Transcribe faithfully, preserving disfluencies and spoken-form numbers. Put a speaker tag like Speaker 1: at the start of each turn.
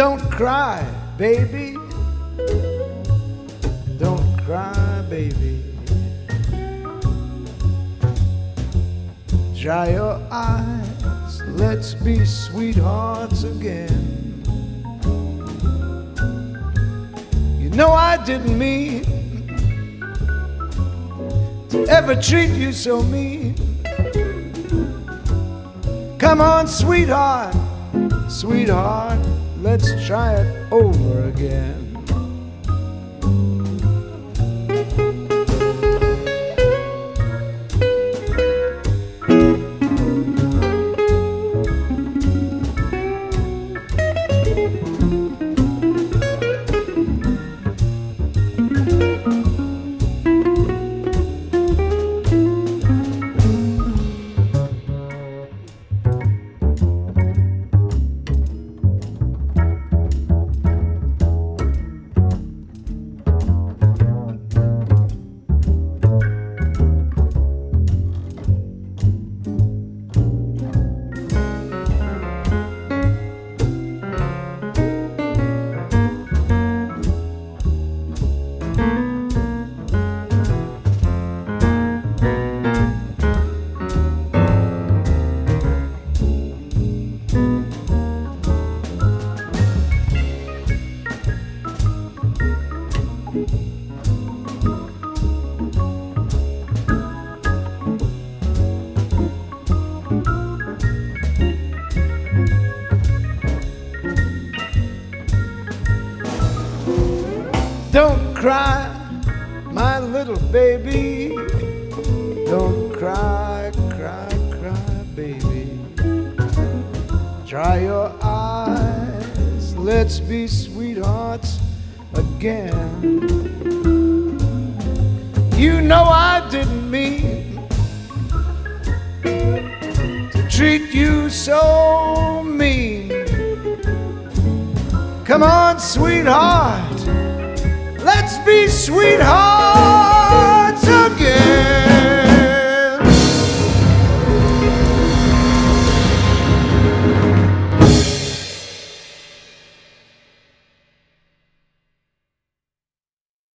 Speaker 1: Don't cry, baby. Don't cry, baby. Dry your eyes, let's be sweethearts again. You know I didn't mean to ever treat you so mean. Come on, sweetheart, sweetheart, let's try it over again. Don't cry, my little baby. Don't cry, cry, cry, baby. Dry your eyes, let's be sweethearts again. You know I didn't mean to treat you so mean. Come on, sweetheart, let's be sweethearts.